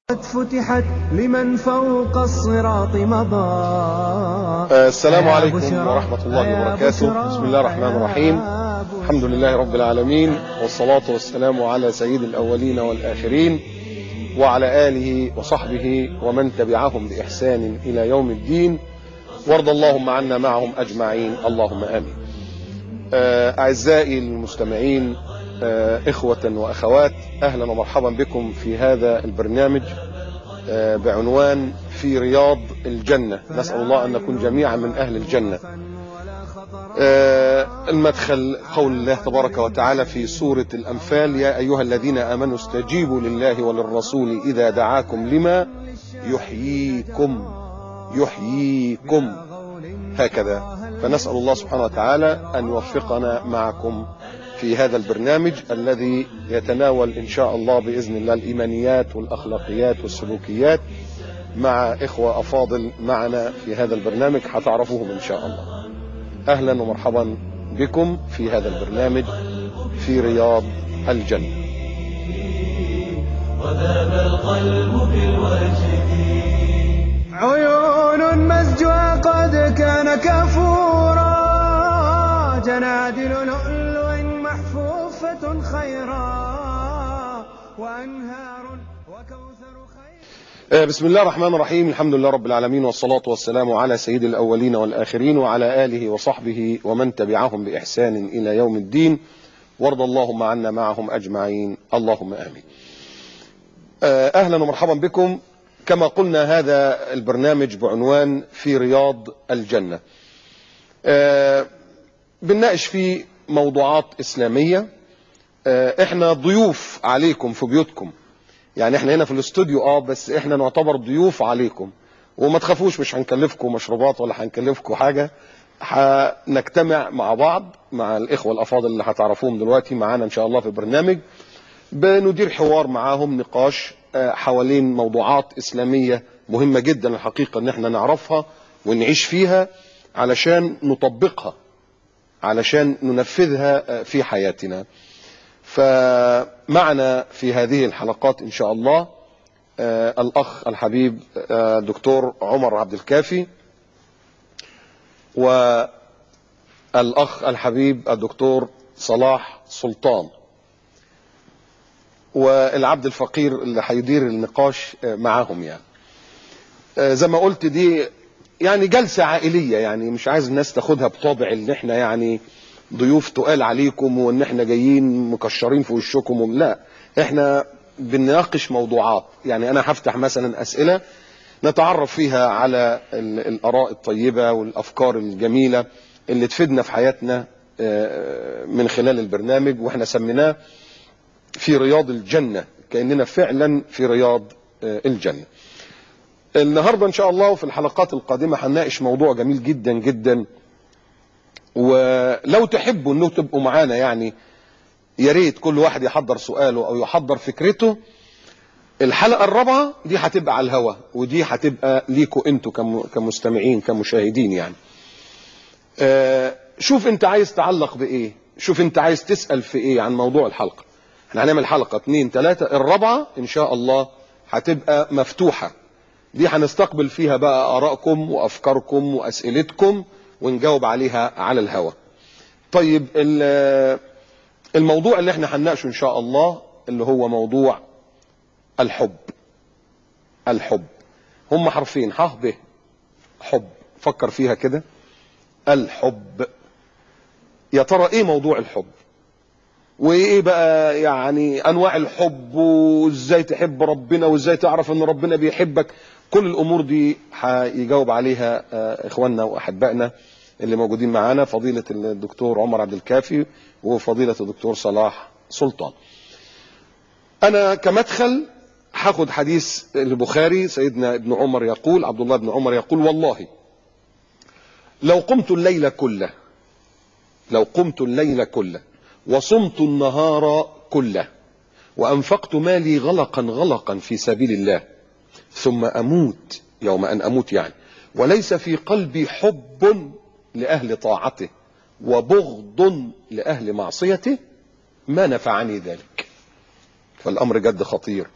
فتحت لمن فوق الصراط مضى. السلام عليكم ورحمة الله وبركاته. بسم الله الرحمن الرحيم. الحمد لله رب العالمين، والصلاة والسلام على سيد الأولين والآخرين وعلى آله وصحبه ومن تبعهم بإحسان إلى يوم الدين، وارض اللهم عنا معهم أجمعين، اللهم آمين. أعزائي المستمعين، إخوة وأخوات، أهلا ومرحبا بكم في هذا البرنامج بعنوان في رياض الجنة. نسأل الله أن نكون جميعا من أهل الجنة. المدخل قول الله تبارك وتعالى في سورة الأنفال: يا أيها الذين آمنوا استجيبوا لله وللرسول إذا دعاكم لما يحييكم هكذا. فنسأل الله سبحانه وتعالى أن يوفقنا معكم في هذا البرنامج الذي يتناول إن شاء الله بإذن الله الإيمانيات والأخلاقيات والسلوكيات مع إخوة أفاضل معنا في هذا البرنامج هتعرفوهم إن شاء الله. أهلا ومرحبا بكم في هذا البرنامج في رياض الجنة. وذاب القلب في الوجه، عيون مسجوة قد كان كفورا، جنادل لؤلؤ محفوفة خيرا، وأنهار وكوثر خير. بسم الله الرحمن الرحيم. الحمد لله رب العالمين، والصلاة والسلام على سيد الأولين والآخرين وعلى آله وصحبه ومن تبعهم بإحسان إلى يوم الدين، وارض اللهم عنا معهم أجمعين، اللهم آمين. أهلا ومرحبا بكم. كما قلنا هذا البرنامج بعنوان في رياض الجنة. بنناقش فيه موضوعات إسلامية. احنا ضيوف عليكم في بيوتكم، يعني احنا هنا في الاستوديو بس احنا نعتبر ضيوف عليكم، وما تخافوش مش هنكلفكم مشروبات ولا هنكلفكم حاجة. هنجتمع مع بعض مع الإخوة الأفاضل اللي هتعرفوهم دلوقتي معانا إن شاء الله في البرنامج، بندير حوار معاهم، نقاش حوالين موضوعات إسلامية مهمة جدا الحقيقة ان احنا نعرفها ونعيش فيها علشان نطبقها، علشان ننفذها في حياتنا. فمعنا في هذه الحلقات إن شاء الله الأخ الحبيب دكتور عمر عبد الكافي، والأخ الحبيب الدكتور صلاح سلطان، والعبد الفقير اللي هيدير النقاش معاهم. يعني زي ما قلت دي يعني جلسة عائلية، يعني مش عايز الناس تاخدها بطابع ان احنا يعني ضيوف تقال عليكم وان احنا جايين مكشرين في وشكم. لا، احنا بنناقش موضوعات. يعني انا هفتح مثلا اسئلة نتعرف فيها على الاراء الطيبة والافكار الجميلة اللي تفيدنا في حياتنا من خلال البرنامج، واحنا سميناه في رياض الجنة، كأننا فعلا في رياض الجنة. النهاردة ان شاء الله وفي الحلقات القادمة هنناقش موضوع جميل جدا جدا، ولو تحبوا انه تبقوا معانا يعني يا ريت كل واحد يحضر سؤاله او يحضر فكرته. الحلقة الرابعة دي هتبقى على الهوا، ودي هتبقى ليكوا انتوا كمستمعين كمشاهدين. يعني شوف انت عايز تعلق بايه، شوف انت عايز تسأل في ايه عن موضوع الحلقة. احنا هنعمل حلقة 2 3، الرابعة ان شاء الله هتبقى مفتوحة، دي هنستقبل فيها بقى آرائكم وأفكاركم وأسئلتكم ونجاوب عليها على الهواء. طيب الموضوع اللي احنا هنناقشه إن شاء الله اللي هو موضوع الحب. الحب هم حرفين، ح ب، حب. فكر فيها كده، الحب. يا ترى ايه موضوع الحب، وايه بقى يعني انواع الحب، وازاي تحب ربنا، وازاي تعرف ان ربنا بيحبك؟ كل الامور دي هيجاوب عليها اخواننا واحبائنا اللي موجودين معانا، فضيلة الدكتور عمر عبد الكافي وفضيلة الدكتور صلاح سلطان. انا كمدخل هاخد حديث البخاري. سيدنا ابن عمر يقول، عبد الله بن عمر يقول: والله لو قمت الليل كله وصمت النهار كله وأنفقت مالي غلقا في سبيل الله، ثم أموت يوم أن أموت يعني، وليس في قلبي حب لأهل طاعته وبغض لأهل معصيته، ما نفعني ذلك. فالأمر جد خطير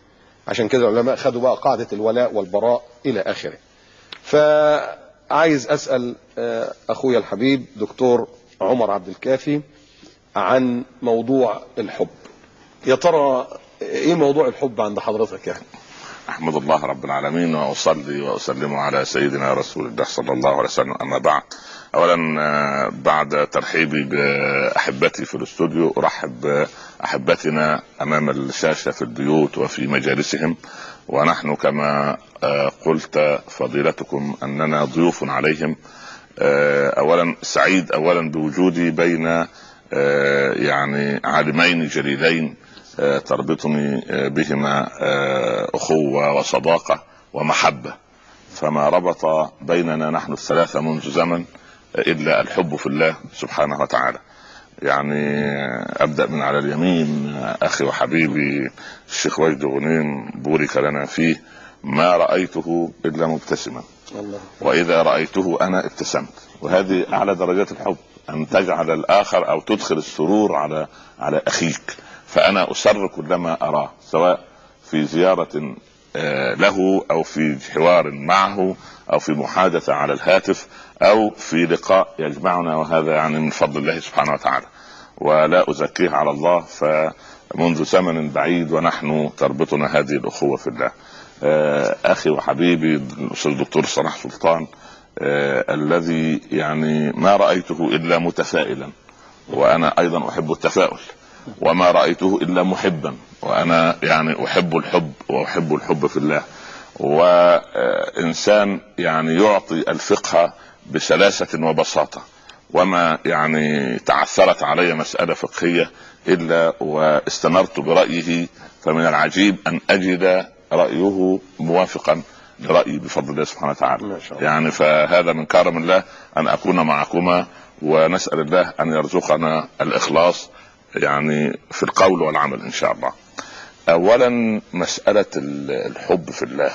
عشان كده العلماء خدوا بقى قاعدة الولاء والبراء إلى آخره. فعايز أسأل أخويا الحبيب دكتور عمر عبد الكافي عن موضوع الحب. يا ترى إيه موضوع الحب عند حضرتك يعني؟ أحمد الله رب العالمين وأصلي وأسلم على سيدنا رسول الله صلى الله عليه وسلم. أما بعد، أولا بعد ترحيبي بأحبتي في الاستوديو أرحب بأحبتنا أمام الشاشة في البيوت وفي مجالسهم، ونحن كما قلت فضيلتكم أننا ضيوف عليهم. أولا سعيد أولا بوجودي بين يعني عالمين جليلين تربطني بهما أخوة وصداقة ومحبة، فما ربط بيننا نحن الثلاثة منذ زمن إلا الحب في الله سبحانه وتعالى. يعني أبدأ من على اليمين، أخي وحبيبي الشيخ وجد غنيم بورك لنا فيه، ما رأيته إلا مبتسما، وإذا رأيته أنا ابتسمت، وهذه أعلى درجات الحب، أن تجعل الآخر أو تدخل السرور على أخيك. فأنا أسر كلما أراه، سواء في زيارة له أو في حوار معه أو في محادثة على الهاتف أو في لقاء يجمعنا، وهذا يعني من فضل الله سبحانه وتعالى، ولا أزكيه على الله، فمنذ زمن بعيد ونحن تربطنا هذه الأخوة في الله. أخي وحبيبي الأستاذ الدكتور صلاح سلطان، الذي يعني ما رأيته إلا متفائلا، وأنا أيضا أحب التفاؤل، وما رأيته إلا محبا، وأنا يعني أحب الحب وأحب الحب في الله، وإنسان يعني يعطي الفقه بسلاسة وبساطة، وما يعني تعثرت علي مسألة فقهية إلا واستمرت برأيه، فمن العجيب أن أجد رأيه موافقا لرأيي بفضل الله سبحانه وتعالى. يعني فهذا من كرم الله أن أكون معكما، ونسأل الله أن يرزقنا الإخلاص يعني في القول والعمل إن شاء الله. أولا مسألة الحب في الله،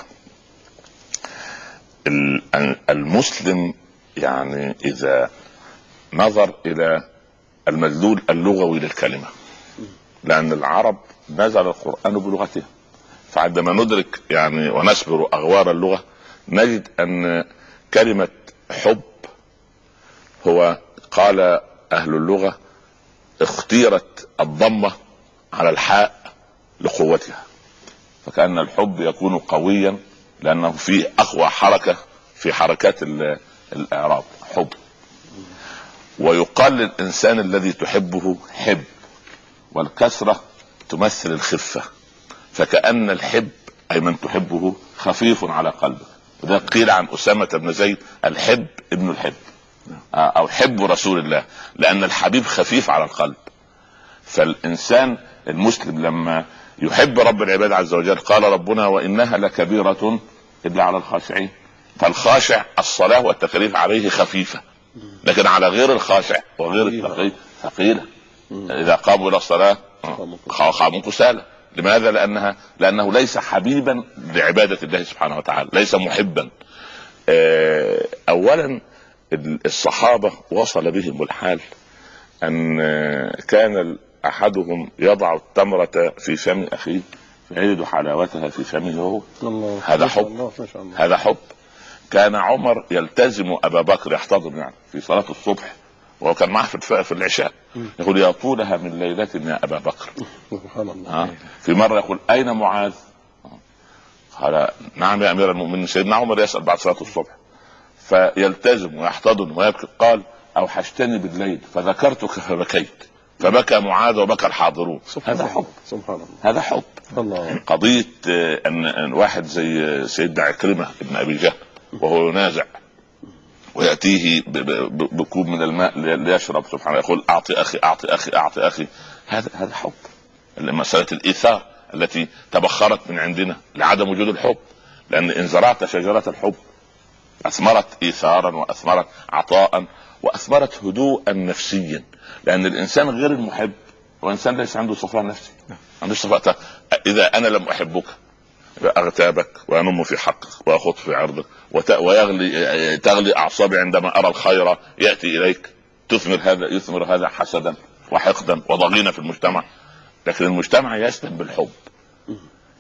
المسلم يعني إذا نظر إلى المدلول اللغوي للكلمة، لأن العرب نزل القرآن بلغته، فعندما ندرك يعني ونسبر أغوار اللغة نجد أن كلمة حب هو قال أهل اللغة اختيرت الضمة على الحاء لقوتها، فكأن الحب يكون قويا لأنه فيه أقوى حركة في حركات الإعراب حب. ويقال للإنسان الذي تحبه حب، والكسرة تمثل الخفة، فكأن الحب أي من تحبه خفيف على قلبك. وده قيل عن أسامة بن زيد الحب ابن الحب، أو حب رسول الله، لأن الحبيب خفيف على القلب. فالإنسان المسلم لما يحب رب العباد عز وجل، قال ربنا وإنها لكبيرة إلا على الخاشعين، فالخاشع الصلاة والتكاليف عليه خفيفة، لكن على غير الخاشع وغير التقي ثقيلة. إذا قاموا إلى الصلاة قاموا كسالى. لماذا؟ لأنه ليس حبيبا لعبادة الله سبحانه وتعالى، ليس محبا. أولا الصحابة وصل بهم الحال أن كان أحدهم يضع التمرة في فم أخيه فيجد حلاوتها في فمه هو. هذا حب، هذا حب. كان عمر يلتزم أبا بكر، يحتضن يعني في صلاة الصبح، وكان معه في العشاء، يقول يا طولها من ليلة يا أبا بكر. سبحان الله. في مرة يقول أين معاذ؟ قال نعم يا أمير المؤمنين. سيدنا عمر يسأل بعد صلاة الصبح، فيلتزم ويحتضن ويبكي. قال أوحشتني بالليل فذكرتك فبكيت، فبكى معاذ وبكى الحاضرون. هذا حب، سبحان الله، هذا حب. الله. قضية أن واحد زي سيدنا عكرمة ابن أبي جهل وهو ينازع ويأتيه بكوب من الماء ليشرب، سبحانه يقول أعطي أخي أعطي أخي أعطي أخي. هذا حب. مسألة الإيثار التي تبخرت من عندنا لعدم وجود الحب، لأن إن زرعت شجرة الحب أثمرت إيثارا وأثمرت عطاء وأثمرت هدوءا نفسيا، لأن الإنسان غير المحب هو إنسان ليس عنده صفاء نفسي، عنده صفاء. إذا أنا لم أحبك أغتابك وأنم في حقك وأخط في عرضك تغلي أعصابي عندما أرى الخير يأتي إليك، يثمر هذا حسدا وحقدا وضغينة في المجتمع. لكن المجتمع يسلم بالحب،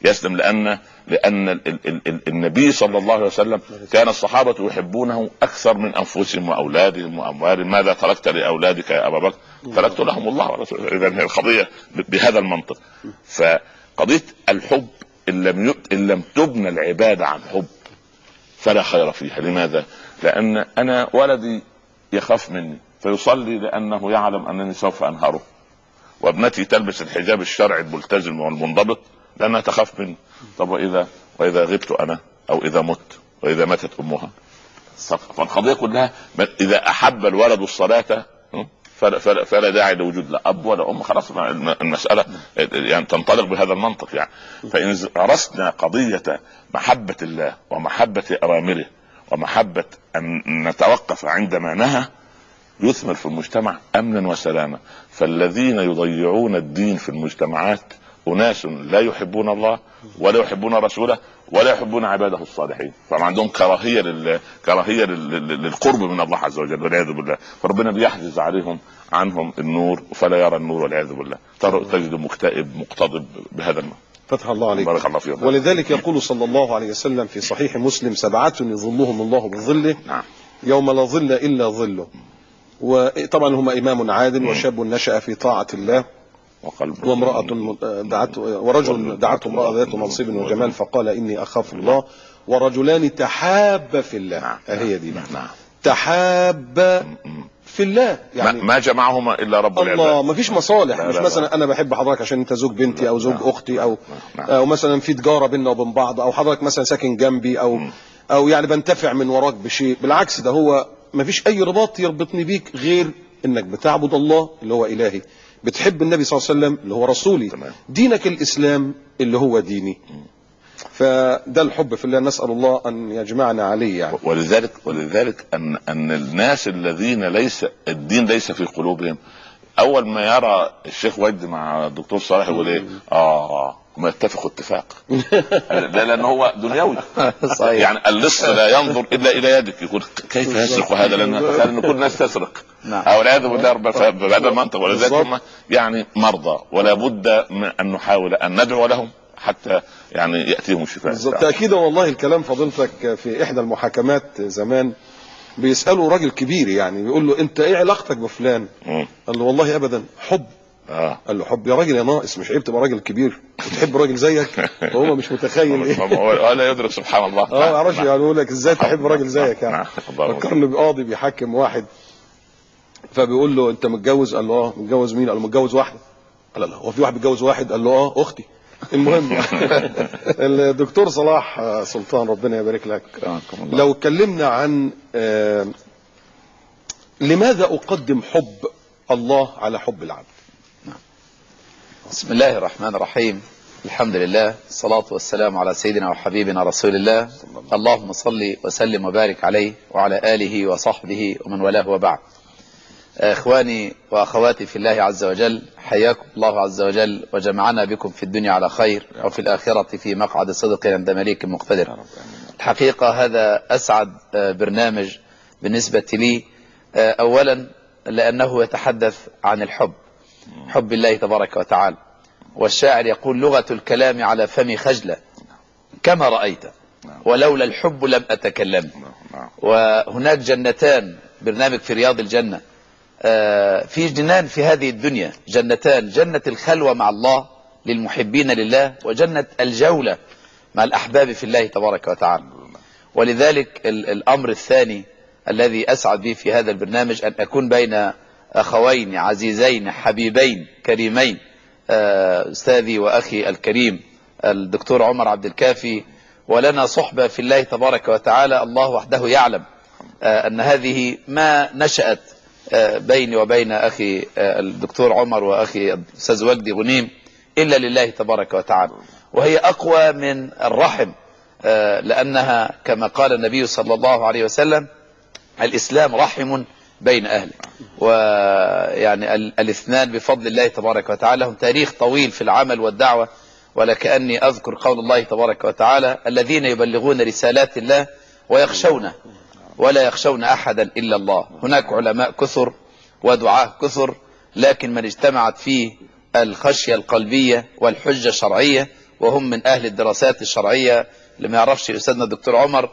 يسلم، لأن النبي صلى الله عليه وسلم كان الصحابة يحبونه أكثر من أنفسهم وأولادهم وأموالهم. ماذا تركت لأولادك يا أبا بكر؟ تركت لهم الله ورسوله. إذا هي القضية بهذا المنطق. فقضية الحب إن لم تبنى العبادة عن حب فلا خير فيها. لماذا؟ لأن أنا ولدي يخاف مني فيصلي لأنه يعلم أنني سوف أنهره، وابنتي تلبس الحجاب الشرعي الملتزم والمنضبط لأنها تخاف مني. طب وإذا غبت أنا، أو إذا مت، وإذا ماتت أمها؟ فالقضية كلها إذا أحب الولد الصلاة فلا داعي لوجود لا أب ولا أم. خلاص المسألة يعني تنطلق بهذا المنطق يعني. فإن أرسنا قضية محبة الله ومحبة أوامره ومحبة أن نتوقف عندما نهى، يثمر في المجتمع أمنا وسلاما. فالذين يضيعون الدين في المجتمعات أناس لا يحبون الله ولا يحبون رسوله ولا يحبون عباده الصالحين، فما عندهم كراهية للقرب من الله عز وجل والعياذ بالله. فربنا بيحجز عنهم النور فلا يرى النور والعياذ بالله. تجد مكتئب مقتضب بهذا المعنى. فتح الله عليك. بارك الله فيك. ولذلك يقول صلى الله عليه وسلم في صحيح مسلم: 7 يظلهم الله بظله يوم لا ظل إلا ظله. وطبعا هم إمام عادل وشاب نشأ في طاعة الله وامرأة ورجل دعته امرأة ذات منصب وجمال فقال إني أخاف الله، ورجلان تحابا في الله. هي دي تحابا في الله، يعني ما جمعهما إلا رب العباد. الله ما فيش مصالح. مش مثلا أنا بحب حضرتك عشان أنت زوج بنتي أو زوج أختي أو مثلا في تجارة بيننا وبين بعض، أو حضرتك مثلا ساكن جنبي أو يعني بنتفع من وراك بشيء. بالعكس، ده هو ما فيش أي رباط يربطني بيك غير إنك بتعبد الله اللي هو إلهي، بتحب النبي صلى الله عليه وسلم اللي هو رسولي، دينك الإسلام اللي هو ديني. فده الحب في الله، نسأل الله أن يجمعنا عليه يعني. ولذلك أن الناس الذين الدين ليس في قلوبهم، أول ما يرى الشيخ وجدي مع الدكتور صالح يقول إيه؟ ما يتفقوا اتفاق. لأنه هو دنيوي. يعني اللص لا ينظر إلا إلى يدك، يقول كيف يسرق هذا؟ لأن كل الناس تسرق أو العياذ بالله بهذا المنطق. ولذلك هم يعني مرضى، ولا بد من أن نحاول أن ندعو لهم حتى يعني يأتيهم الشفاء. تأكيدا والله الكلام فضيلتك في إحدى المحاكمات زمان بيسألوا راجل كبير يعني، بيقول له أنت إيه علاقتك بفلان؟ قال له والله أبدا، حب. قال له حب يا راجل يا ناقص، مش عيب تبقى راجل كبير وتحب راجل زيك؟ وهو مش متخيل ايه ولا يدرك سبحان الله. ما اعرفش يعني يقول لك ازاي تحب راجل زيك يعني. فكرني بقاضي بيحكم واحد، فبيقول له انت متجوز؟ قال له متجوز مين؟ قال له متجوز واحده. قال له هو في واحد بيتجوز واحد؟ قال له اختي. المهم الدكتور صلاح سلطان ربنا يبارك لك، لو اتكلمنا عن لماذا اقدم حب الله على حب العبد؟ بسم الله الرحمن الرحيم. الحمد لله، الصلاة والسلام على سيدنا وحبيبنا رسول الله. اللهم صل وسلم وبارك عليه وعلى آله وصحبه ومن والاه، وبعد. إخواني وأخواتي في الله عز وجل، حياكم الله عز وجل وجمعنا بكم في الدنيا على خير وفي الآخرة في مقعد صدق عند مليك مقتدر. الحقيقة هذا أسعد برنامج بالنسبة لي، أولا لأنه يتحدث عن الحب، حب الله تبارك وتعالى. والشاعر يقول لغة الكلام على فمي خجلة كما رأيت، ولولا الحب لم أتكلم. وهناك جنتان، برنامج في رياض الجنة، في جنان في هذه الدنيا، جنتان: جنة الخلوة مع الله للمحبين لله، وجنة الجولة مع الأحباب في الله تبارك وتعالى. ولذلك الأمر الثاني الذي أسعد به في هذا البرنامج أن أكون بين أخوين عزيزين حبيبين كريمين، أستاذي وأخي الكريم الدكتور عمر عبد الكافي، ولنا صحبة في الله تبارك وتعالى. الله وحده يعلم أن هذه ما نشأت بيني وبين أخي الدكتور عمر وأخي الأستاذ وجدي غنيم إلا لله تبارك وتعالى، وهي أقوى من الرحم، لأنها كما قال النبي صلى الله عليه وسلم: الإسلام رحم بين أهله. ويعني الاثنان بفضل الله تبارك وتعالى هم تاريخ طويل في العمل والدعوة. ولكأني أذكر قول الله تبارك وتعالى: الذين يبلغون رسالات الله ويخشونه ولا يخشون أحدا إلا الله. هناك علماء كثر ودعاة كثر، لكن من اجتمعت فيه الخشية القلبية والحجة الشرعية وهم من أهل الدراسات الشرعية. اللي ما يعرفش أستاذنا الدكتور عمر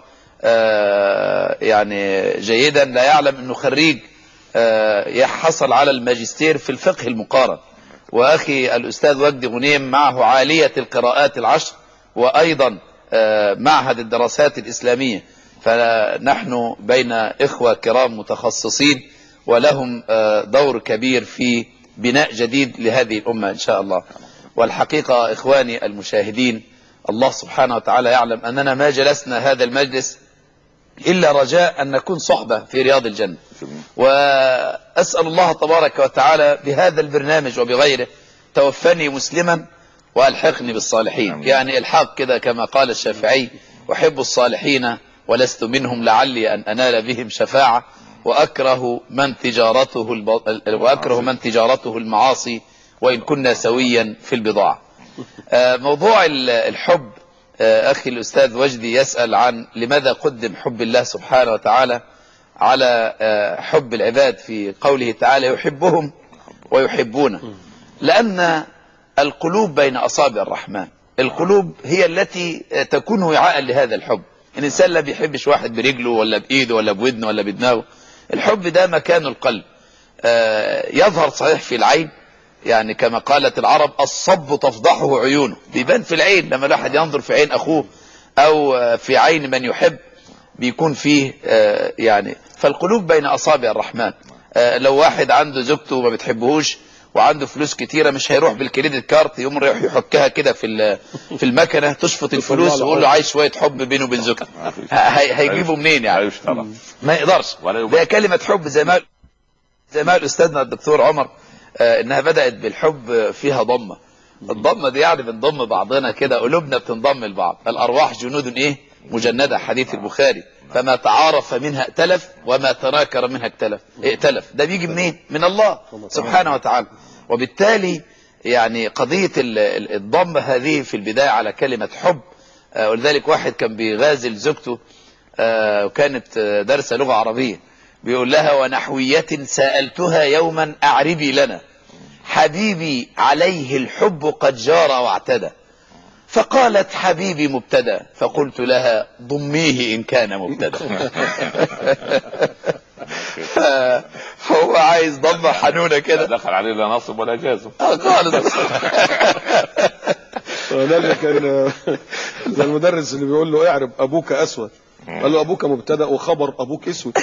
يعني جيدا لا يعلم أنه خريج يحصل على الماجستير في الفقه المقارن، وأخي الأستاذ وجدي غنيم معه عالية القراءات العشر وأيضا معهد الدراسات الإسلامية. فنحن بين إخوة كرام متخصصين ولهم دور كبير في بناء جديد لهذه الأمة إن شاء الله. والحقيقة إخواني المشاهدين، الله سبحانه وتعالى يعلم أننا ما جلسنا هذا المجلس إلا رجاء أن نكون صحبة في رياض الجنة. وأسأل الله تبارك وتعالى بهذا البرنامج وبغيره توفني مسلما وألحقني بالصالحين. يعني الحاق كده كما قال الشافعي: أحب الصالحين ولست منهم لعلي أن أنال بهم شفاعة، وأكره من تجارته المعاصي وإن كنا سويا في البضاعة. موضوع الحب، أخي الأستاذ وجدي يسأل عن لماذا قدم حب الله سبحانه وتعالى على حب العباد في قوله تعالى: يحبهم ويحبونه. لأن القلوب بين أصابع الرحمن، القلوب هي التي تكون وعاء لهذا الحب. الإنسان لا بيحبش واحد برجله ولا بإيده ولا بودنه ولا بدماغه. الحب ده مكان القلب، يظهر صحيح في العين، يعني كما قالت العرب: الصب تفضحه عيونه. بيبان في العين لما الواحد ينظر في عين أخوه أو في عين من يحب بيكون فيه يعني. فالقلوب بين أصابع الرحمن. لو واحد عنده زوجته وما بتحبهوش وعنده فلوس كتيرة، مش هيروح بالكريدت كارت يقوم يروح يحكها كده في المكنة تشفط الفلوس ويقول له عايز شوية حب بينه وبين زوجته. هيجيبه منين يعني؟ ما يقدرش. ده كلمة حب زي ما أستاذنا الدكتور عمر انها بدأت بالحب فيها ضمة. الضمة دي يعني بنضم بعضنا كده، قلوبنا بتنضم لبعض. الأرواح جنود ايه مجندة، حديث البخاري: فما تعارف منها ائتلف وما تناكر منها ائتلف. ده بيجي منين؟ من الله سبحانه وتعالى. وبالتالي يعني قضية الضمة هذه في البداية على كلمة حب. ولذلك واحد كان بيغازل زوجته وكانت دارسة لغة عربية، بيقول لها: ونحوية سألتها يوما أعربي لنا حبيبي عليه الحب قد جار واعتدى، فقالت: حبيبي مبتدا. فقلت لها: ضميه إن كان مبتدا. هو عايز ضمة حنونة كده، دخل عليه لا نصب ولا جازم خالص. ده كان زي المدرس اللي بيقول له: اعرب أبوك أسود، قال له: أبوك مبتدا وخبر أبوك أسود.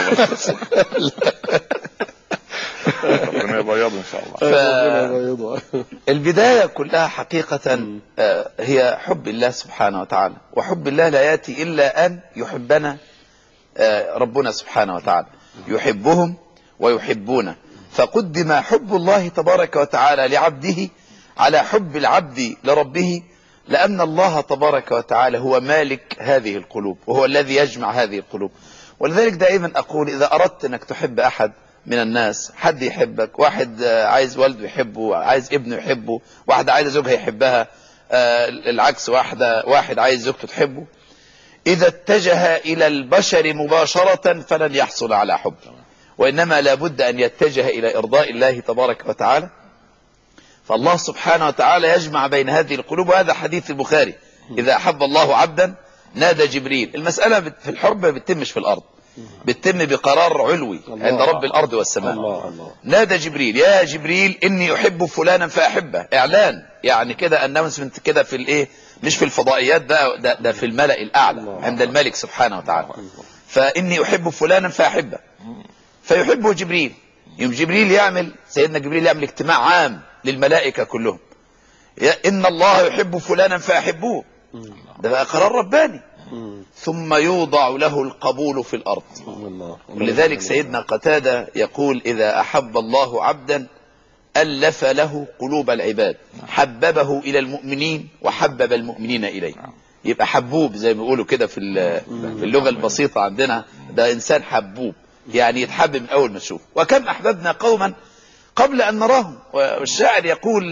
ربنا يبيض إن شاء الله. البداية كلها حقيقة هي حب الله سبحانه وتعالى. وحب الله لا يأتي إلا أن يحبنا ربنا سبحانه وتعالى، يحبهم ويحبونه. فقدم حب الله تبارك وتعالى لعبده على حب العبد لربه، لأن الله تبارك وتعالى هو مالك هذه القلوب وهو الذي يجمع هذه القلوب. ولذلك دائما أقول: إذا أردت أنك تحب أحد من الناس، حد يحبك، واحد عايز والده يحبه، عايز ابنه يحبه، واحدة عايزة زوجها يحبها، العكس، واحد عايز زوجته تحبه، إذا اتجه إلى البشر مباشرة فلن يحصل على حب، وإنما لابد أن يتجه إلى إرضاء الله تبارك وتعالى. فالله سبحانه وتعالى يجمع بين هذه القلوب. وهذا حديث البخاري: إذا أحب الله عبدا نادى جبريل. المسألة في الحب ما بتتمش في الأرض، بتتم بقرار علوي عند رب الأرض والسماء. نادى جبريل: يا جبريل إني أحب فلانا فأحبه. إعلان يعني كده، أناونسمنت كده في الإيه، مش في الفضائيات، ده في الملأ الأعلى عند الملك سبحانه وتعالى. فإني أحب فلانا فأحبه، فيحبه جبريل. يوم جبريل سيدنا جبريل يعمل اجتماع عام للملائكة كلهم: إن الله يحب فلانا فأحبوه. ده بقى قرار رباني. ثم يوضع له القبول في الأرض. ولذلك سيدنا قتادة يقول: إذا أحب الله عبدا ألف له قلوب العباد، حببه إلى المؤمنين وحبب المؤمنين إليه. يبقى حبوب زي ما بيقولوا كده في اللغة البسيطة عندنا، ده إنسان حبوب، يعني يتحب من أول ما تشوف. وكم أحببنا قوما قبل أن نراهم. والشاعر يقول: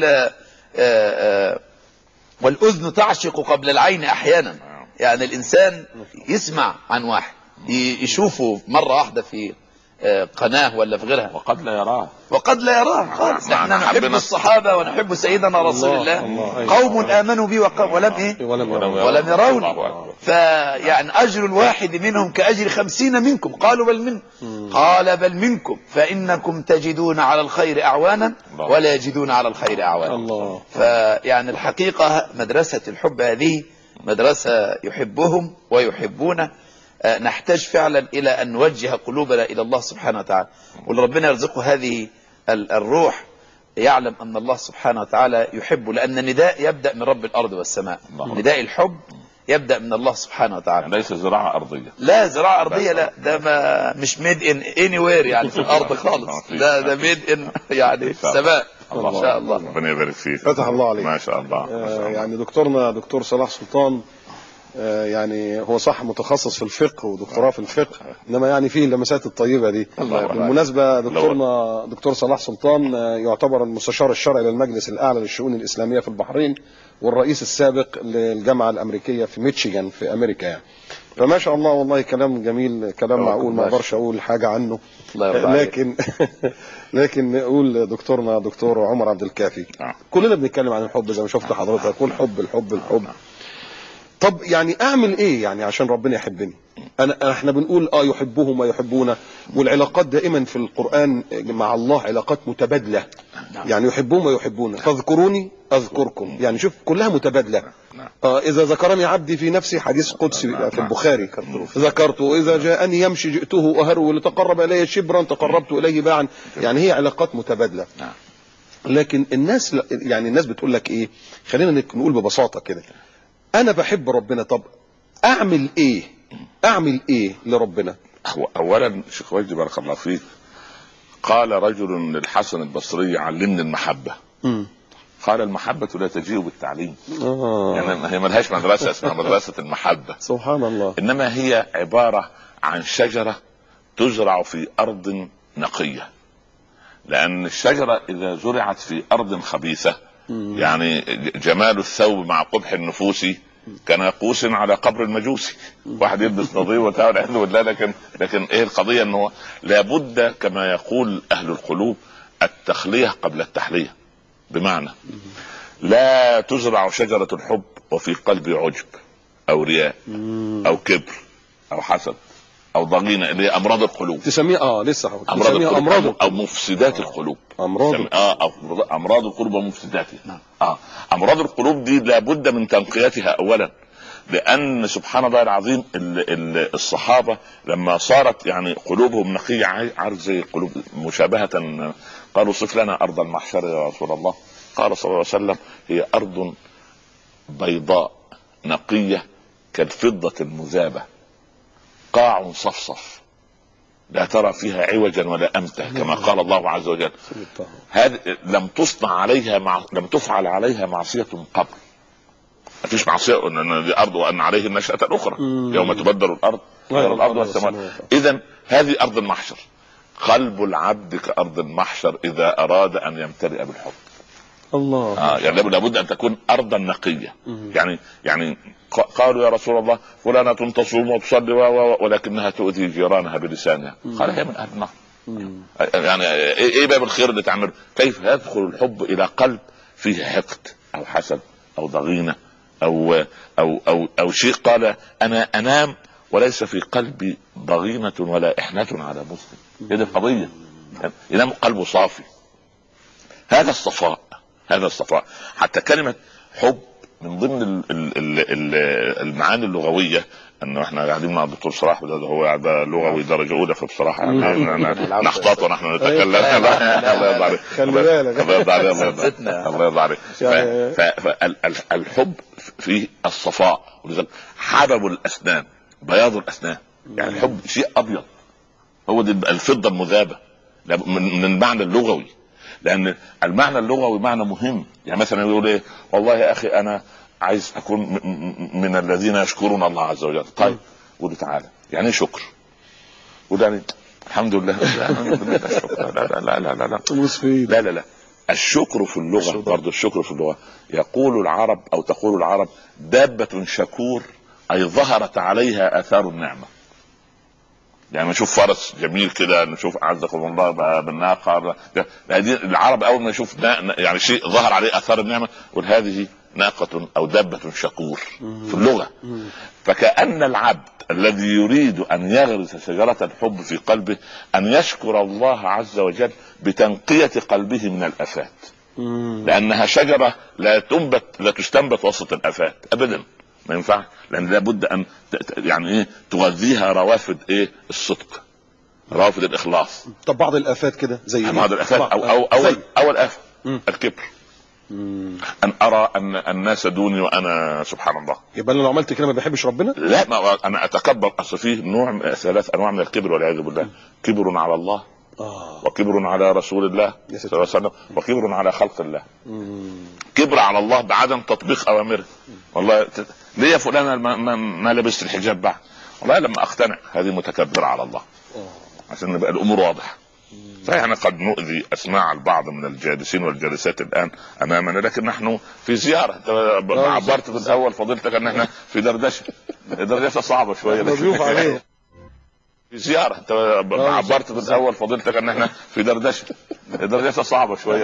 والأذن تعشق قبل العين أحيانا. يعني الإنسان يسمع عن واحد، يشوفه مرة واحدة في قناة ولا في غيرها، وقد لا يراه خالص. احنا نحب الصحابة ونحب سيدنا رسول الله. قوم آمنوا بي ولم يروني. فيعني أجر الواحد منهم كأجر 50 منكم. قالوا بل من قال بل منكم فإنكم تجدون على الخير أعوانا ولا يجدون على الخير أعوانا. فيعني الحقيقة مدرسة الحب هذه مدرسة يحبهم ويحبون. نحتاج فعلا إلى أن نوجه قلوبنا إلى الله سبحانه وتعالى، ولربنا يرزقه هذه الروح، يعلم أن الله سبحانه وتعالى يحبه، لأن النداء يبدأ من رب الأرض والسماء. نداء الحب يبدأ من الله سبحانه وتعالى. ليس زراعة أرضية، لا زراعة أرضية، لا ده ما مش ميد إن اني وير يعني في الأرض خالص، ده ميد إن يعني في السماء. ما شاء الله، ربنا يبارك فيك، فتح الله عليك. ما شاء الله. يعني دكتورنا دكتور صلاح سلطان يعني هو صح متخصص في الفقه ودكتوراه في الفقه، انما يعني فيه اللمسات الطيبه دي. بالمناسبه دكتورنا دكتور صلاح سلطان يعتبر المستشار الشرعي للمجلس الاعلى للشؤون الاسلاميه في البحرين، والرئيس السابق للجامعه الامريكيه في ميتشيغان في امريكا يعني. فما شاء الله والله كلام جميل، كلام معقول، ما اقدرش اقول حاجه عنه، لكن نقول دكتورنا دكتور عمر عبد الكافي. كلنا بنتكلم عن الحب زي ما شفت حضرتك، كل حب الحب. طب يعني اعمل ايه يعني عشان ربنا يحبني؟ احنا بنقول يحبهم ويحبونا، والعلاقات دائما في القرآن مع الله علاقات متبادلة، يعني يحبهم ويحبونا. فاذكروني اذكركم، يعني شوف كلها متبادلة. اذا ذكرني عبدي في نفسي، حديث قدسي في البخاري، ذكرته. اذا جاءني يمشي جئته اهرول، تقرب الي شبرا تقربت اليه باعا. يعني هي علاقات متبادلة. لكن الناس يعني الناس بتقول لك ايه؟ خلينا نقول ببساطة كده، انا بحب ربنا، طب اعمل ايه لربنا؟ هو اولا شيخ وجدي بارك الله فيك، قال رجل للحسن البصري علمني المحبة. قال المحبة لا تجيء بالتعليم. يعني هي ملهاش مدرسة اسمها مدرسة المحبة، سبحان الله، انما هي عبارة عن شجرة تزرع في ارض نقية. لان الشجرة اذا زرعت في ارض خبيثة، يعني جمال الثوب مع قبح النفوس كناقوس على قبر المجوسي. واحد يلبس نظير وتعالى عنده ولا، لكن ايه القضية؟ انه لابد كما يقول اهل القلوب التخلية قبل التحلية. بمعنى لا تزرع شجرة الحب وفي قلبي عجب او رياء او كبر او حسد او ضغينة، اللي هي امراض القلوب. تسميها لسه امراض او مفسدات القلوب. امراض القلوب ومفسداتها. امراض القلوب دي لابد من تنقيتها اولا، لان سبحان الله العظيم الصحابة لما صارت يعني قلوبهم نقية، عارف زي قلوب مشابهة، قالوا صف لنا ارض المحشر يا رسول الله. قال صلى الله عليه وسلم هي ارض بيضاء نقية كالفضة المذابة، قاع صفصف لا ترى فيها عوجا ولا امتا، كما قال الله عز وجل. هذه لم تصنع عليها لم تفعل عليها معصية قبل. ما فيش معصية ان دي ارض وان عليه النشأة الاخرى، يوم تبدل الارض غير الارض والسماء. اذا هذه ارض المحشر. قلب العبد كارض المحشر اذا اراد ان يمتلئ بالحب. الله. يعني لابد ان تكون ارضا نقية. يعني قالوا يا رسول الله فلانة تصوم وتصلي ولكنها تؤذي جيرانها بلسانها. قال هي من اهل النار. يعني ايه باب الخير اللي تعمله؟ كيف يدخل الحب الى قلب فيه حقد او حسد او ضغينة او شيء؟ قال انا انام وليس في قلبي ضغينة ولا احنة على مسلم. هذه القضية، ينام قلبه صافي. هذا الصفاء. حتى كلمة حب من ضمن المعاني اللغوية، انه احنا قاعدين مع الدكتور صلاح، هو لغوي درجة اولى، فبصراحة نحتاط ونحن نتكلم. الله يرضى عليك، الله يرضى عليك. فالحب فيه الصفاء، ولذلك حبب الاسنان بياض الاسنان. يعني الحب شيء ابيض، هو دي الفضة المذابة من المعنى اللغوي، لان المعنى اللغوي معنى مهم. يعني مثلا يقول ايه؟ والله يا اخي انا عايز اكون من الذين يشكرون الله عز وجل. طيب قول تعالى يعني شكر، وده الحمد لله. لا الشكر في اللغة برضو، الشكر في اللغة يقول العرب او تقول العرب دابة شكور، اي ظهرت عليها اثار النعمة. يعني نشوف فرس جميل كده، نشوف عزكم الله بالناقه، هذه العرب اول ما يشوف يعني شيء ظهر عليه اثار النعمه يقول هذه ناقه او دابه شكور في اللغه. فكأن العبد الذي يريد ان يغرس شجره الحب في قلبه ان يشكر الله عز وجل بتنقيه قلبه من الافات، لانها شجره لا تستنبت وسط الافات ابدا، ما ينفع، لان لابد ان يعني ايه تغذيها روافد ايه الصدق، روافد الاخلاص. طب بعض الافات كده زي بعض الافات اول افه الكبر، ان ارى ان الناس دوني وانا سبحان الله. يبقى انا لو عملت كده ما بحبش ربنا؟ لا، ما انا اتكبر. اصل فيه ثلاث انواع من الكبر والعياذ بالله. كبر على الله، وكبر على رسول الله صلى الله عليه وسلم، وكبر على خلق الله. كبر على الله بعدم تطبيق اوامره. والله ليه يا فلان ما لبست الحجاب بعد؟ والله لما اقتنع. هذه متكبر على الله، عشان نبقى الامور واضحه. فيعني قد نؤذي اسماع البعض من الجالسين والجالسات الان امامنا، لكن نحن في زياره. عبرت في الاول فضيلتك ان احنا في دردشه صعبه شويه عليه في زياره. عبرت في الاول فضيلتك ان احنا في دردشه صعبه شويه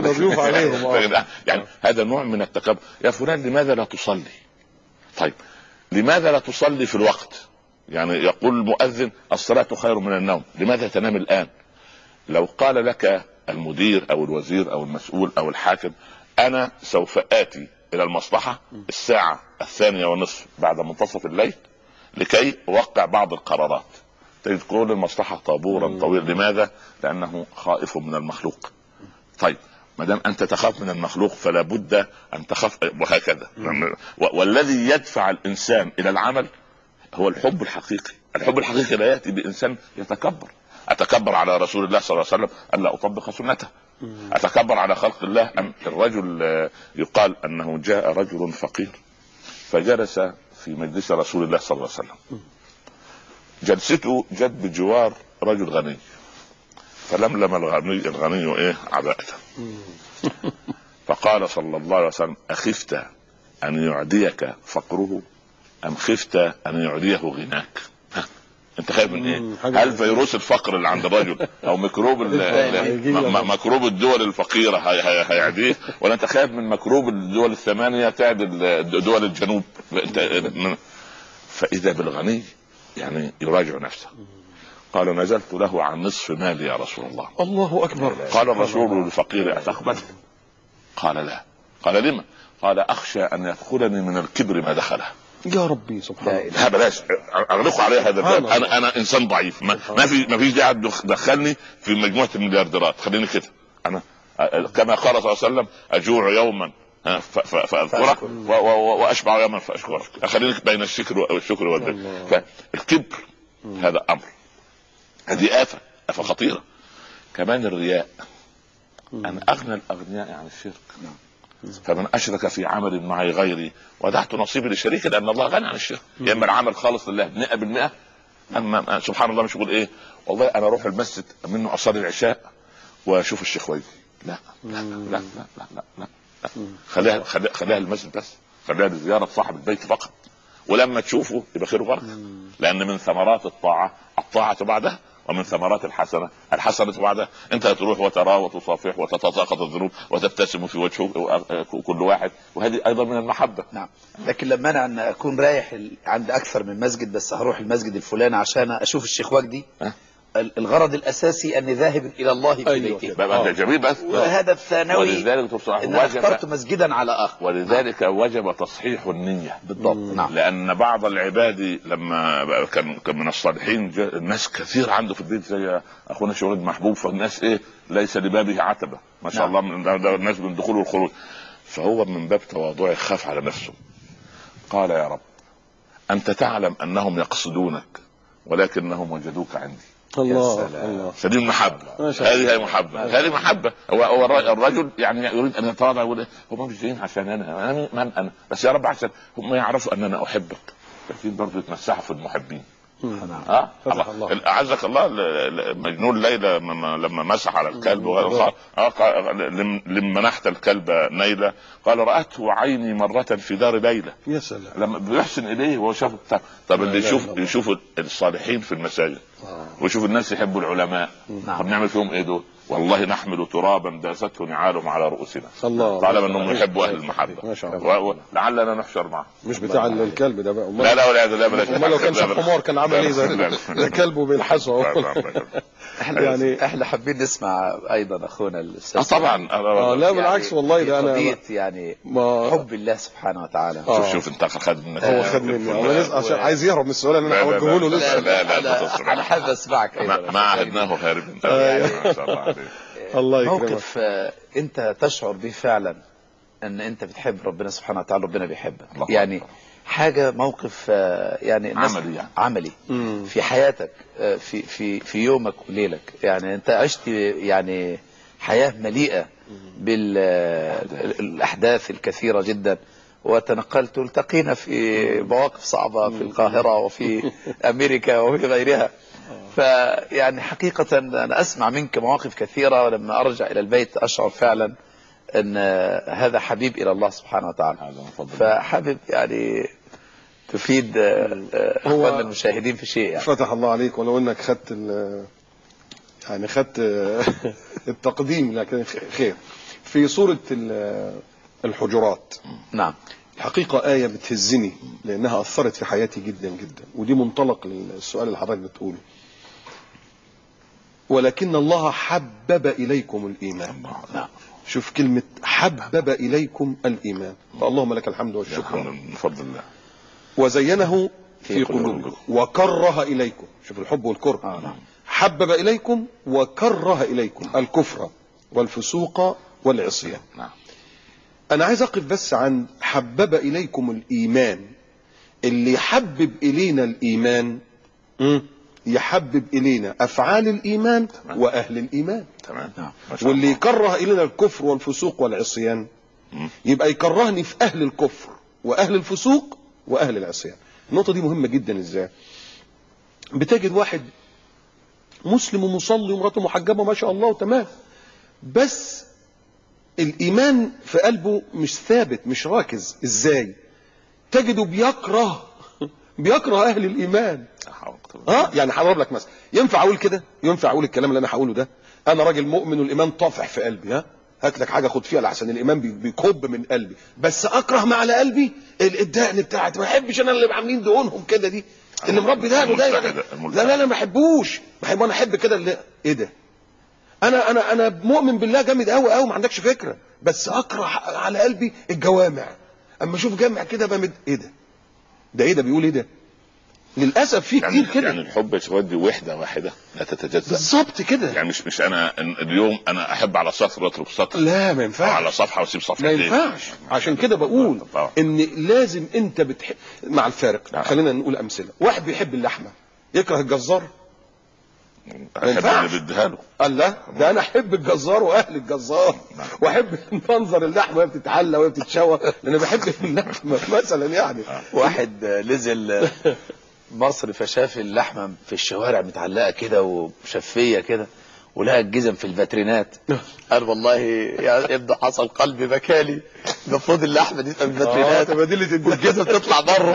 يعني هذا نوع من التكبر. يا فلان لماذا لا تصلي؟ طيب لماذا لا تصلي في الوقت؟ يعني يقول المؤذن الصلاه خير من النوم، لماذا تنام الان؟ لو قال لك المدير او الوزير او المسؤول او الحاكم انا سوف اتي الى المصلحه الساعه 2:30 بعد منتصف الليل لكي اوقع بعض القرارات، تجد كل المصلحه طابورا طويل. لماذا؟ لانه خائف من المخلوق. طيب ما دام انت تخاف من المخلوق فلا بد ان تخاف، وهكذا. والذي يدفع الانسان الى العمل هو الحب الحقيقي. الحب الحقيقي لا ياتي بانسان يتكبر. اتكبر على رسول الله صلى الله عليه وسلم الا اطبق سنته. اتكبر على خلق الله. الرجل يقال انه جاء رجل فقير فجلس في مجلس رسول الله صلى الله عليه وسلم. جلسته جت بجوار رجل غني، فلملم الغني ايه عباءته، فقال صلى الله عليه وسلم اخفت ان يعديك فقره ام خفت ان يعديه غناك؟ انت خايف من ايه؟ هل فيروس الفقر اللي عند الرجل او ميكروب ميكروب الدول الفقيره هيعديه، ولا انت خايف من ميكروب الدول الثمانيه تعدل دول الجنوب؟ فاذا بالغني يعني يراجع نفسه. قال نزلت له عن نصف مالي يا رسول الله. الله اكبر. قال الرسول للفقير اتقبل؟ قال لا. قال لما؟ قال اخشى ان يدخلني من الكبر ما دخله. يا ربي سبحان الله. لا بلاش اغلقوا علي هذا الباب. انا انسان ضعيف، ما فيش داعي دخلني في مجموعه المليارديرات. خليني كده. انا كما قال صلى الله عليه وسلم اجوع يوما فاذكرك واشبع يوما فاشكرك. خليني بين الشكر والبر. فالكبر هذا امر، هذه آفة خطيرة. كمان الرياء، أن أغنى الأغنياء عن الشرك. فمن أشرك في عمل معي غيري ودعت نصيبي للشريك، لأن الله غني عن الشرك. يا إما العمل خالص لله 100%. أما سبحان الله مش يقول إيه والله أنا أروح المسجد منه أصلي العشاء وأشوف الشيخ ويدي. لا لا لا لا لا لا, لا. خليها المسجد بس، خليها لزيارة صاحب البيت فقط، ولما تشوفه يبقى خير وبركة. لأن من ثمرات الطاعة بعدها، ومن ثمرات الحسنة بعدها. انت تروح وتراه وتصافح وتتساقط الذنوب وتبتسم في وجهه كل واحد، وهذه ايضا من المحبة. نعم. لكن لما انا اكون رايح عند اكثر من مسجد، بس هروح المسجد الفلاني عشان اشوف الشيخ وجدي، الغرض الغرض اني ذاهب الى الله في بيته. بقى جميل. بس والهدف الثانوي ولذلك ان اخترت مسجدا على اخر، ولذلك وجب تصحيح النية بالضبط. نعم. لان بعض العباد لما كان من الصالحين الناس كثير عنده في البيت زي اخونا شهود محبوب، فالناس ايه ليس لبابه عتبة ما شاء الله، من الناس من الدخول والخروج. فهو من باب تواضعه خاف على نفسه، قال يا رب انت تعلم انهم يقصدونك ولكنهم وجدوك عندي. الله سبيل المحبة. هذه محبة. هو الرجل يعني يريد ان يتواضع، يقول هم مش جايين عشان انا من انا، بس يا رب عشان هم يعرفوا ان انا احبك. لكن برضه يتمسحوا في المحبين. اعزك الله مجنون ليلى لما مسح على الكلب لما نحت الكلب نيلة قال رأته عيني مرة في دار ليلى. يا سلام. لما بيحسن اليه وهو شاف. طب اللي يشوف الصالحين في المساجد ويشوف الناس يحبوا العلماء. طب نعمل فيهم ايه دول؟ والله نحمل ترابا داسته نعالهم على رؤوسنا طالما انهم يحبوا اهل المحبه. ما شاء الله. لعلنا نحشر معه. مش بتاع الكلب ده بقى. لا والعياذ بالله. بلاش. لو كان شاف حمار كان عمل ايه؟ ده كلبه بيلحسه. احنا حابين نسمع ايضا اخونا الاستاذ. طبعا. لا بالعكس والله ده انا يعني حب الله سبحانه وتعالى. شوف انت خد منك. هو خد مني عشان عايز يهرب من السؤال اللي انا هوجهه له لسه. لا انا حابب اسمعك ايضا. ما عهدناه هارب. ما شاء الله عليك. الله يكرمك. موقف انت تشعر به فعلا ان انت بتحب ربنا سبحانه وتعالى، ربنا بيحبك يعني. حاجه موقف يعني عملي في حياتك، في يومك وليلك. يعني انت عشت يعني حياه مليئه بالاحداث الكثيره جدا، وتنقلت والتقينا في مواقف صعبه في القاهره وفي امريكا وفي غيرها. فيعني حقيقة أنا أسمع منك مواقف كثيرة، ولما أرجع إلى البيت أشعر فعلا أن هذا حبيب إلى الله سبحانه وتعالى. فحابب يعني تفيد أخواننا المشاهدين في شيء يعني. فتح الله عليك. ولو أنك خدت يعني خدت التقديم، لكن خير. في سورة الحجرات نعم الحقيقة آية بتهزني لأنها أثرت في حياتي جدا جدا، ودي منطلق للسؤال اللي حضرتك بتقوله. ولكن الله حبب إليكم الإيمان. نعم. شوف كلمة حبب إليكم الإيمان، فاللهم لك الحمد والشكر من فضل الله. وزينه في قلوبكم وكره إليكم. شوف الحب والكره. نعم. حبب إليكم وكره إليكم الكفر والفسوق والعصيان. نعم. أنا عايز أقف بس عن حبب إليكم الإيمان. اللي يحبب إلينا الإيمان يحبب إلينا أفعال الإيمان وأهل الإيمان. تمام. واللي يكره إلينا الكفر والفسوق والعصيان يبقى يكرهني في أهل الكفر وأهل الفسوق وأهل العصيان. النقطة دي مهمة جدا. إزاي بتجد واحد مسلم ومصلي ومراته محجبة ما شاء الله وتمام، بس الإيمان في قلبه مش ثابت، مش راكز. إزاي تجده بيكره أهل الإيمان. يعني هضرب لك مثلا. ينفع أقول كده؟ ينفع أقول الكلام اللي أنا هقوله ده؟ أنا راجل مؤمن والإيمان طافح في قلبي. هات لك حاجة خد فيها لحسن الإيمان بيكب من قلبي، بس أكره ما على قلبي الدقن بتاعتي. ما بحبش أنا اللي عاملين دقونهم كده دي، اللي مربي دقنه ده. لا ما بحبوش. أنا أحب كده اللي إيه ده. انا مؤمن بالله جامد قوي قوي، ما عندكش فكره، بس اكره على قلبي الجوامع. اما اشوف جامع كده بمد ايه ده بيقول ايه ده. للاسف في كتير كده. يعني الحب يا شباب وحده واحده لا تتجزأ بالظبط كده. يعني مش انا اليوم انا احب على سطر واترك سطر. لا ما ينفعش. على صفحه واسيب صفحه. ما ينفعش. عشان كده بقول ان لازم انت بتحب مع الفارق. خلينا نقول امثله. واحد بيحب اللحمه يكره الجزار. ما ينفعش. قال لا ده انا احب الجزار واهل الجزار، واحب منظر اللحمه وهي بتتعلى وهي بتتشوى، لان بحب اللحمه مثلا. يعني واحد نزل مصر فشاف اللحمه في الشوارع متعلقه كده ومشفيه كده، ولقى الجزم في الفاترينات. قال والله يا ابني حصل قلبي بكالي، المفروض اللحمه دي تبقى في الفاترينات والجزم تطلع بره.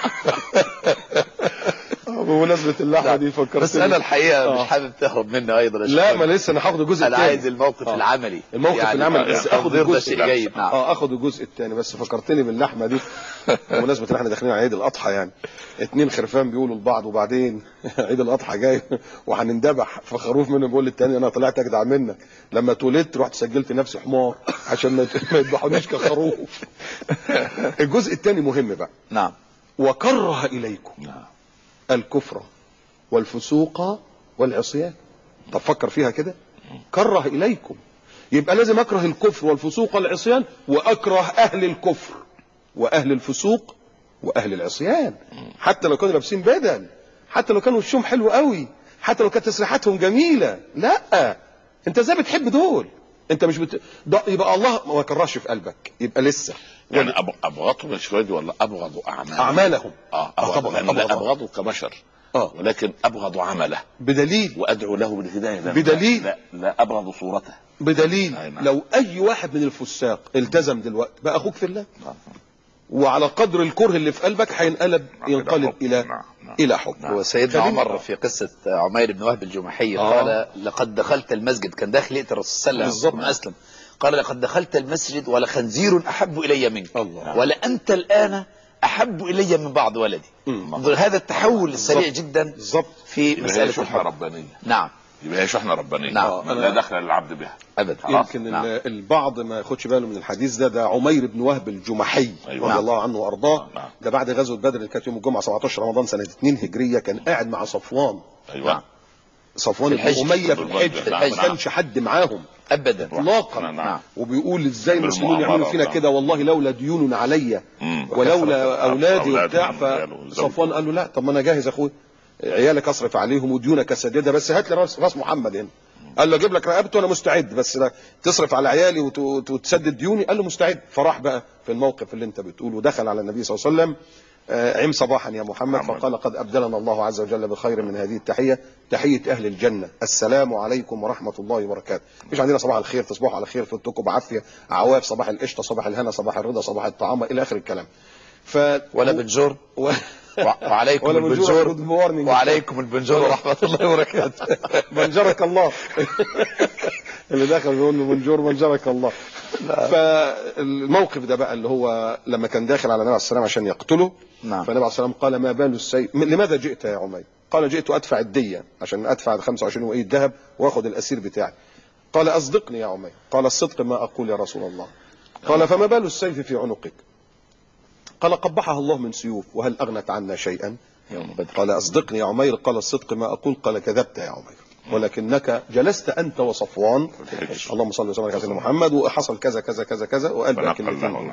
بمناسبة اللحمة دي فكرت. بس انا الحقيقة مش حابب تهرب مني ايضا. لا ما لسه انا هاخد الجزء الثاني. انا عايز الموقف العملي. الموقف يعني العملي بس اخد الجزء شيء جيد. نعم. اخد الجزء الثاني. بس فكرتني باللحمة دي بمناسبة ان احنا داخلين على عيد الاضحى. يعني 2 خرفان بيقولوا لبعض، وبعدين عيد الاضحى جاي وهنندبح، فخروف منهم بيقول للتاني انا طلعت اجدع منك، لما اتولدت رحت سجلت نفسي حمار عشان ما يذبحونيش كخروف. الجزء الثاني مهم بقى. نعم. وكره اليكم الكفر والفسوق والعصيان. طب فكر فيها كده. كره إليكم يبقى لازم أكره الكفر والفسوق والعصيان، وأكره أهل الكفر وأهل الفسوق وأهل العصيان، حتى لو كانوا لابسين بدل، حتى لو كانوا وشهم حلو قوي، حتى لو كانت تسريحاتهم جميلة. لا أنت ازاي بتحب دول؟ أنت مش يبقى الله ما كرهش في قلبك. يبقى لسه يعني أبغضهم يا شوادي ولا أبغض أعمالهم؟ أبغضه كبشر. ولكن أبغض عمله بدليل، وأدعو له بالهداية بدليل. لا أبغض صورته بدليل. لو أي واحد من الفساق التزم دلوقتي بقى أخوك في الله. وعلى قدر الكره اللي في قلبك هينقلب ينقلب الى حب. وسيدنا عمر في قصة عمير بن وهب الجمحي قال لقد دخلت المسجد، كان داخل يأتي الرسول صلى الله عليه وسلم أسلم، قال لقد دخلت المسجد ولخنزير أحب إلي منك ولأنت الآن أحب إلي من بعض ولدي. هذا التحول السريع جدا في مسألة الحب. ربانية. نعم، يبقى هي شحنة ربانية. نعم. لا دخل للعبد بها أبدا. يمكن البعض ما ياخدش باله من الحديث ده عمير بن وهب الجمحي رضي الله عنه وارضاه. ده بعد غزوة بدر اللي كانت يوم الجمعة 17 رمضان سنة 2 هجرية، كان قاعد مع صفوان. صفوان بن أمية في الحج، ما كانش حد معاهم ابدا اطلاقا. وبيقول ازاي المسلمين يعملوا فينا كده، والله لولا ديون عليا ولولا اولادي وبتاع. فصفوان قال له لا، طب ما انا جاهز اخويا، عيالك اصرف عليهم وديونك اسددها، بس هات لي راس محمد هنا. قال له اجيب لك رقبته وانا مستعد، بس تصرف على عيالي وتسدد ديوني. قال له مستعد. فراح بقى في الموقف اللي انت بتقوله، دخل على النبي صلى الله عليه وسلم عم صباحا يا محمد، فقال قد أبدلنا الله عز وجل بخير من هذه التحية، تحية أهل الجنة، السلام عليكم ورحمة الله وبركاته. مش عندنا صباح الخير، تصبحوا على خير، فوتكم بعافية، عواف، صباح القشطة، صباح الهنا، صباح الرضا، صباح الطعام، إلى آخر الكلام. ولا بنجور وعليكم البنجور وعليكم البنجور ورحمة الله وبركاته. بنجرك الله. اللي داخل بيقول له بنجور بنجرك الله. فالموقف ده بقى اللي هو لما كان داخل على النبي عليه السلام عشان يقتله. فالنبي عليه السلام قال ما بال السيف، لماذا جئت يا عمير؟ قال جئت ادفع الدية، عشان ادفع 25 وقية ذهب واخد الاسير بتاعي. قال اصدقني يا عمير. قال الصدق ما اقول يا رسول الله. قال فما بال السيف في عنقك؟ قال قبحها الله من سيوف، وهل اغنت عنا شيئا؟ قال اصدقني يا عمير. قال الصدق ما اقول. قال كذبت يا عمير، ولكنك جلست انت وصفوان، اللهم صل وسلم على سيدنا محمد، وحصل كذا كذا كذا كذا، وقال بقى كلمتين.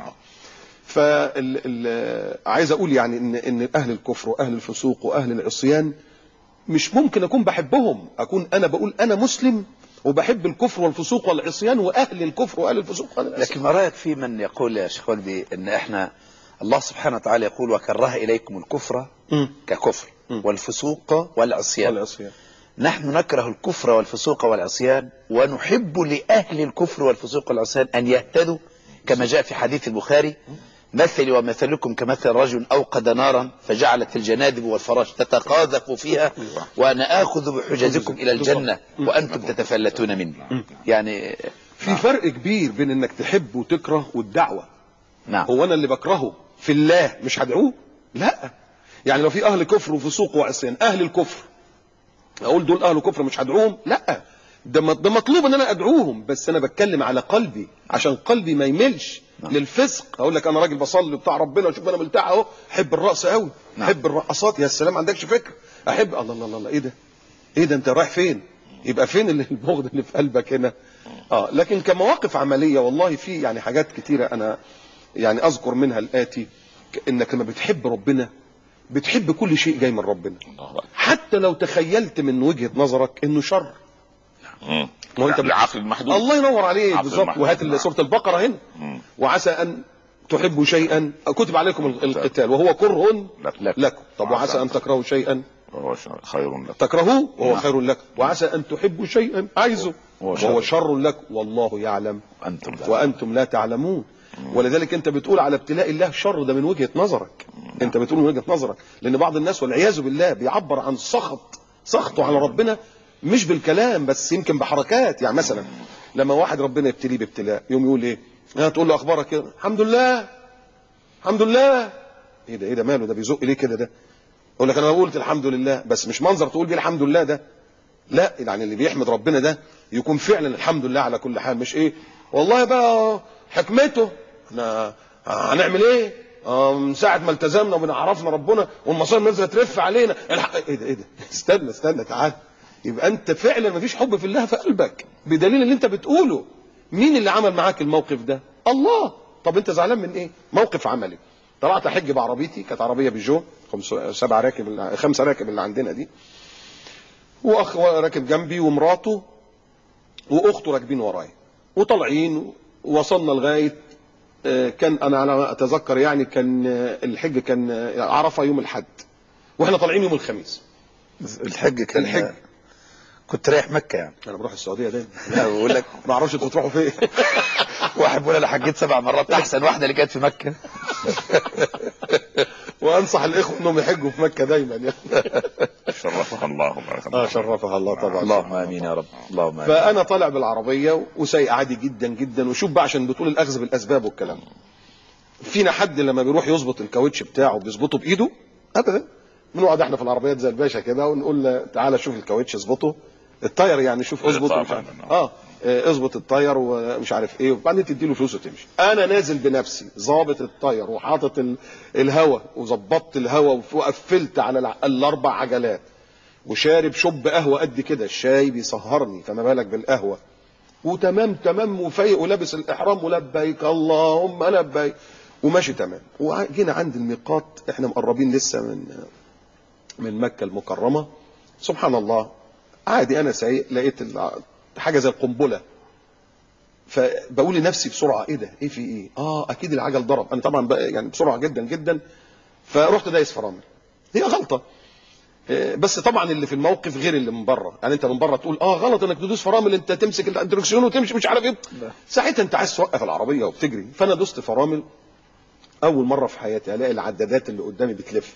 فعايز اقول يعني ان اهل الكفر واهل الفسوق واهل العصيان مش ممكن اكون بحبهم، اكون انا بقول انا مسلم وبحب الكفر والفسوق والعصيان واهل الكفر واهل الفسوق والعصيان. لكن ما رايك في من يقول يا شيخ وجدي ان احنا الله سبحانه وتعالى يقول وكره اليكم الكفر ككفر والفسوق والعصيان. نحن نكره الكفر والفسوق والعصيان ونحب لأهل الكفر والفسوق والعصيان أن يهتدوا، كما جاء في حديث البخاري مثلي ومثلكم كمثل رجل أوقد نارا فجعلت الجنادب والفراش تتقاذف فيها وأنا آخذ بحجزكم إلى الجنة وأنتم تتفلتون مني. يعني في فرق كبير بين أنك تحب وتكره والدعوة. نعم. هو أنا اللي بكرهه في الله مش هدعوه؟ لا. يعني لو في أهل كفر وفسوق وعصيان، أهل الكفر اقول دول اهل كفر مش هدعوهم؟ لا، ده مطلوب ان انا ادعوهم، بس انا بتكلم على قلبي عشان قلبي ما يملش للفسق. اقول لك انا راجل بصلي بتاع ربنا وشوف انا ملتع اهو، احب الرقص قوي، احب الرقصات، يا سلام، عندكش فكره، احب الله الله الله، ايه ده انت رايح فين؟ يبقى فين البغض اللي في قلبك هنا؟ لكن كمواقف عمليه والله في يعني حاجات كتيره انا يعني اذكر منها الاتي، انك لما بتحب ربنا بتحب كل شيء جاي من ربنا، حتى لو تخيلت من وجهة نظرك انه شر. ما انت بالعقل المحدود. الله ينور عليك بالظبط. وهات سورة البقرة هنا، وعسى ان تحبوا شيئا كتب عليكم القتال وهو كره لكم. طب وعسى ان تكرهوا شيئا وهو خير لكم، تكرهوه وهو خير لكم، وعسى ان تحبوا شيئا عايزه وهو شر لكم، والله يعلم وانتم لا تعلمون. ولذلك انت بتقول على ابتلاء الله شر، ده من وجهة نظرك. انت بتقول من وجهة نظرك، لان بعض الناس والعياذ بالله بيعبر عن سخطه على ربنا مش بالكلام بس، يمكن بحركات. يعني مثلا لما واحد ربنا يبتليه بابتلاء يوم يقول ايه؟ تقول له اخبارك كده؟ الحمد لله الحمد لله. ايه ده ماله ده بيزق ليه كده؟ ده يقول لك انا قلت الحمد لله، بس مش منظر تقول بيه الحمد لله ده، لا. يعني اللي بيحمد ربنا ده يكون فعلا الحمد لله على كل حال، مش ايه والله بقى حكمته احنا هنعمل ايه من ساعه ما التزمنا وبنعرفنا ربنا والمصائب نازله ترف علينا. ايه ده استنى تعال. يبقى انت فعلا مفيش حب في الله في قلبك بدليل اللي انت بتقوله. مين اللي عمل معاك الموقف ده؟ الله. طب انت زعلان من ايه؟ موقف عملي. طلعت احج بعربيتي، كانت عربيه بيجو 5 راكب اللي عندنا دي، واخ راكب جنبي ومراته واخته راكبين ورايا وطالعين، ووصلنا لغايه كان انا على ما اتذكر يعني كان الحج كان عرفه يوم الاحد واحنا طالعين يوم الخميس. الحج كان كنت رايح مكه يعني؟ انا بروح السعوديه دايما. لا بقول لك ما اعرفش انتوا بتروحوا فين. واحد بيقول انا حجيت 7 مرات، احسن واحده اللي كانت في مكه. وانصح الاخوه انهم يحجوا في مكه دايما يعني. شرفها الله وبارك شرفها الله طبعا. اللهم امين يا رب، اللهم امين. فانا طالع بالعربيه وسايق عادي جدا جدا، وشوف بقى عشان بتقول الاخذ بالاسباب والكلام. فينا حد لما بيروح يظبط الكاوتش بتاعه بيظبطه بايده؟ ابدا. بنقعد احنا في العربيات زي الباشا كده ونقول له تعالى شوف الكاوتش اظبطه، التاير يعني شوف اظبطه مش عارف. اظبط التاير ومش عارف ايه، وبعدين تديله فلوس وتمشي. انا نازل بنفسي ظابط التاير وحاطط الهواء وظبطت الهواء وقفلت على الاربع عجلات وشارب شب قهوه قد كده، الشاي بيسهرني فما بالك بالقهوه، وتمام تمام وفايق ولابس الاحرام ولبيك اللهم لبيك وماشي تمام. وجينا عند الميقات، احنا مقربين لسه من مكه المكرمه. سبحان الله، عادي انا سايق لقيت حاجه زي القنبله، فبقول لنفسي بسرعه ايه ده؟ ايه في ايه؟ اكيد العجل ضرب. انا طبعا بقى يعني بسرعه جدا جدا، فرحت دايس فرامل. هي غلطه، بس طبعا اللي في الموقف غير اللي من بره. يعني انت من بره تقول غلط انك تدوس فرامل، انت تمسك الدركسيون وتمشي مش عارف ايه. ساعتها انت عايز توقف العربيه وبتجري. فانا دوست فرامل. اول مره في حياتي الاقي العدادات اللي قدامي بتلف،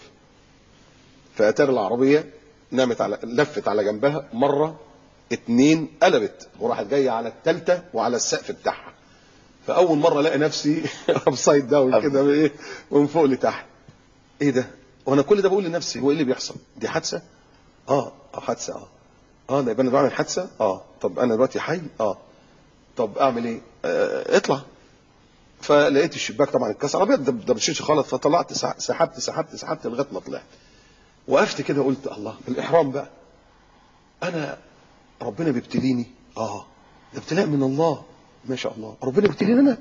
فاتاري العربيه لفت على جنبها مره 2 قلبت وراحت جايه على الثالثه وعلى السقف بتاعها. فاول مره الاقي نفسي ابسايد داون كده ايه، ومن فوق لتحت. ايه ده؟ وانا كل ده بقول لنفسي هو ايه اللي بيحصل؟ دي حادثه؟ حادثه. ده يبقى انا بعمل حادثه. طب انا دلوقتي حي. طب اعمل ايه؟ اطلع. فلقيت الشباك طبعا اتكسر، العربيه ده بتشيش خالص. فطلعت سحبت لغايه ما طلعت. وقفت كده قلت الله، الاحرام بقى انا ربنا بيبتليني. ده ابتلاء من الله، ما شاء الله. ربنا بيبتليني انا.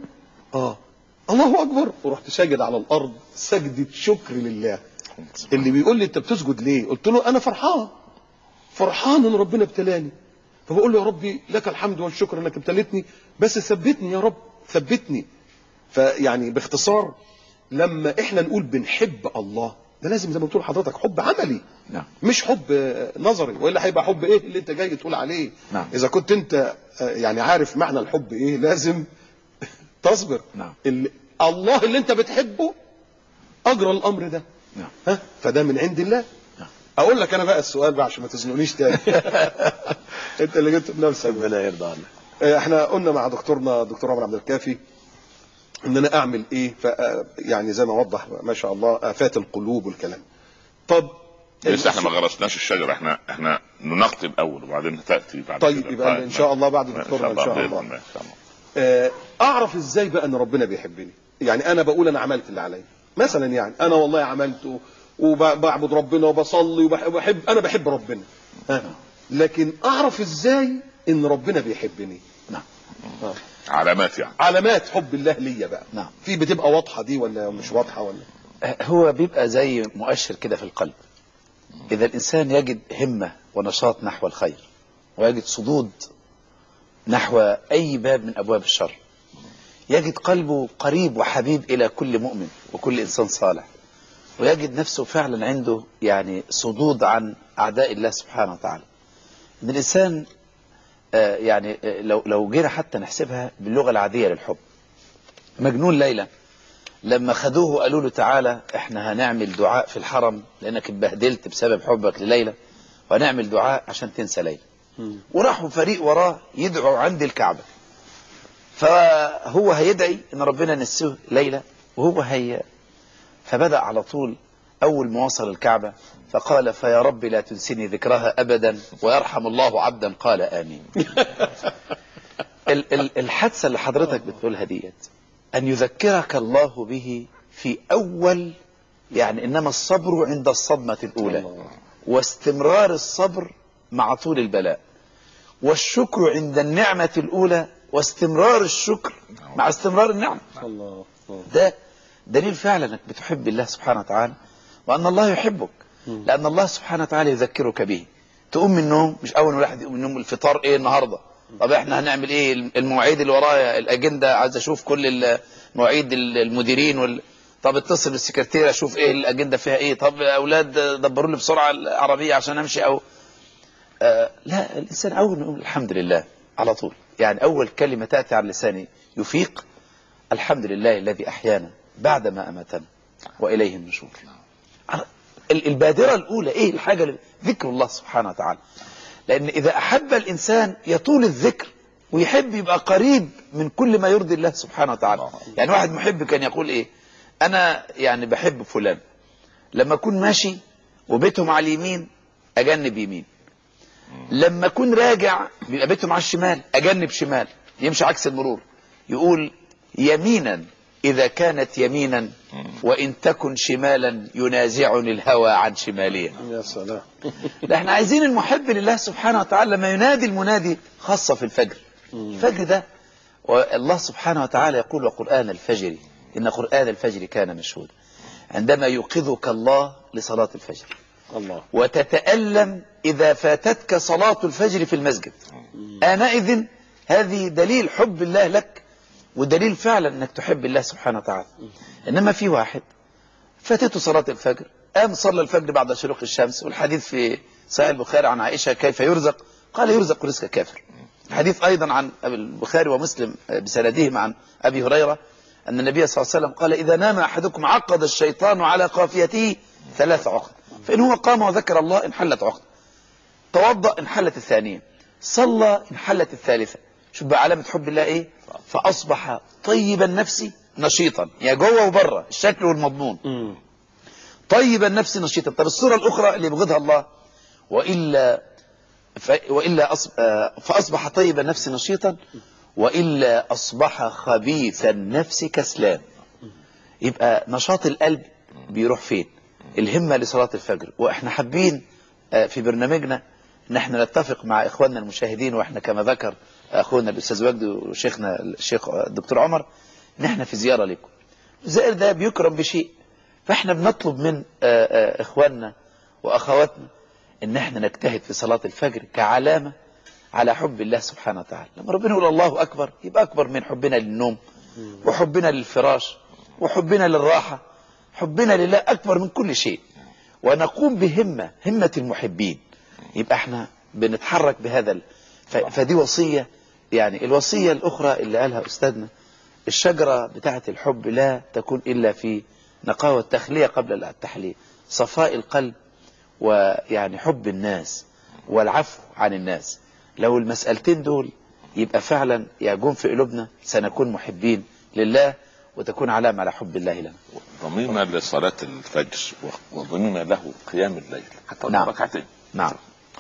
الله اكبر. ورحت ساجد على الارض سجدة شكر لله. اللي بيقول لي انت بتسجد ليه؟ قلت له انا فرحان ان ربنا ابتلاني، فبقول له يا ربي لك الحمد والشكر انك ابتليتني، بس ثبتني يا رب، ثبتني. فيعني باختصار، لما احنا نقول بنحب الله، ده لازم زي ما بتقول حضرتك حب عملي. نعم. مش حب نظري، والا هيبقى حب ايه اللي انت جاي تقول عليه؟ نعم. اذا كنت انت يعني عارف معنى الحب ايه، لازم تصبر. نعم. الله اللي انت بتحبه اجرى الامر ده. نعم. فده من عند الله. نعم. اقول لك انا بقى السؤال بقى عشان ما تزنقنيش تاني. انت اللي جبت بنفسك. ربنا يرضى عنك. احنا قلنا مع دكتورنا دكتور عمر عبد الكافي ان انا اعمل ايه، يعني زي ما وضح ما شاء الله افات القلوب والكلام. طب لسه احنا ما غرسناش الشجره، احنا ننقي الاول وبعدين تاتي بعد طيب كده. يبقى ان شاء الله بعد دكتورنا ان شاء الله. اعرف ازاي بقى ان ربنا بيحبني؟ يعني انا بقول انا عملت اللي عليا مثلا، يعني انا والله عملت وبعبد ربنا وبصلي وبحب، انا بحب ربنا. لكن اعرف ازاي ان ربنا بيحبني؟ نعم. علامات، يعني علامات حب الله ليا بقى. نعم. في بتبقى واضحه دي ولا مش واضحه ولا؟ هو بيبقى زي مؤشر كده في القلب. إذا الإنسان يجد همة ونشاط نحو الخير، ويجد صدود نحو أي باب من أبواب الشر، يجد قلبه قريب وحبيب إلى كل مؤمن وكل إنسان صالح، ويجد نفسه فعلا عنده يعني صدود عن أعداء الله سبحانه وتعالى. إن الإنسان يعني لو جينا حتى نحسبها باللغة العادية للحب، مجنون ليلى لما خدوه وقالوا له تعالى احنا هنعمل دعاء في الحرم لانك اتبهدلت بسبب حبك لليلى، وهنعمل دعاء عشان تنسى ليلى. وراحوا فريق وراه يدعوا عند الكعبة، فهو هيدعي ان ربنا نسيه ليلى وهو فبدأ على طول اول ما وصل الكعبة فقال فيا رب لا تنسني ذكرها ابدا ويرحم الله عبدا قال امين. الحادثة اللي حضرتك بتقولها ديت أن يذكرك الله به في أول، يعني إنما الصبر عند الصدمة الأولى، واستمرار الصبر مع طول البلاء، والشكر عند النعمة الأولى، واستمرار الشكر مع استمرار النعمة. ده دليل فعلا أنك بتحب الله سبحانه وتعالى، وأن الله يحبك، لأن الله سبحانه وتعالى يذكرك به. تقوم من النوم، مش أول واحد يقوم من النوم الفطار إيه النهاردة، طب احنا هنعمل ايه، المواعيد اللي ورايا، الاجنده، عايز اشوف كل مواعيد المديرين طب اتصل بالسكرتيره اشوف ايه الاجنده فيها ايه، طب اولاد دبروا لي بسرعه العربيه عشان امشي او لا، الانسان اول ما يقول الحمد لله على طول، يعني اول كلمه تاتي على لساني يفيق الحمد لله الذي احيانا بعدما أماتنا وإليه النشور. البادرة الأولى إيه الحاجة؟ ذكر الله سبحانه وتعالى. لأن إذا أحب الإنسان يطول الذكر ويحب يبقى قريب من كل ما يرضي الله سبحانه وتعالى. يعني واحد محب كان يقول إيه؟ أنا يعني بحب فلان، لما أكون ماشي وبيتهم على اليمين أجنب يمين، لما أكون راجع بيبقى بيتهم على الشمال أجنب شمال، يمشي عكس المرور. يقول يمينا إذا كانت يمينا وإن تكن شمالا ينازعني الهوى عن شمالية. يا سلام. ده احنا عايزين المحب لله سبحانه وتعالى لما ينادي المنادي خاصة في الفجر. الفجر ده والله سبحانه وتعالى يقول وقرآن الفجر إن قرآن الفجر كان مشهودا، عندما يوقظك الله لصلاة الفجر الله. وتتألم إذا فاتتك صلاة الفجر في المسجد، آنئذ هذه دليل حب الله لك ودليل فعلا أنك تحب الله سبحانه وتعالى. إنما في واحد فاتته صلاة الفجر، قام صلى الفجر بعد شروق الشمس، والحديث في صحيح البخاري عن عائشة كيف يرزق، قال يرزق رزق كافر. الحديث أيضا عن البخاري ومسلم بسندهم عن أبي هريرة أن النبي صلى الله عليه وسلم قال إذا نام أحدكم عقد الشيطان على قافيته 3 عقد، فإن هو قام وذكر الله انحلت عقد، توضأ انحلت الثانية، صلى انحلت الثالثة. شوف بقى علامة حب الله إيه؟ فأصبح طيب النفس نشيطا، يا جوه وبره الشكل والمضمون. طيب النفس نشيطا. طب الصورة الأخرى اللي يبغضها الله فأصبح طيب النفس نشيطا وإلا أصبح خبيث النفس كسلان. يبقى نشاط القلب بيروح فين؟ الهمة لصلاة الفجر. وإحنا حابين في برنامجنا نحن نتفق مع إخواننا المشاهدين، وإحنا كما ذكر أخونا الأستاذ وجدي وشيخنا الشيخ الدكتور عمر نحن في زيارة لكم. الزائر ده بيكرم بشيء، فإحنا بنطلب من إخواننا وأخواتنا إن احنا نجتهد في صلاة الفجر كعلامة على حب الله سبحانه وتعالى. لما ربنا يقول الله أكبر يبقى أكبر من حبنا للنوم وحبنا للفراش وحبنا للراحة، حبنا لله أكبر من كل شيء، ونقوم همة المحبين. يبقى احنا بنتحرك بهذا فدي وصية. يعني الوصية الأخرى اللي قالها أستاذنا، الشجرة بتاعة الحب لا تكون إلا في نقاوة التخلية قبل التحلية، صفاء القلب ويعني حب الناس والعفو عن الناس. لو المسألتين دول يبقى فعلا يجون في قلوبنا سنكون محبين لله وتكون علامة على حب الله لنا. ضمينا لصلاة الفجر وضمينا له قيام الليل حتى ركعتين. نعم.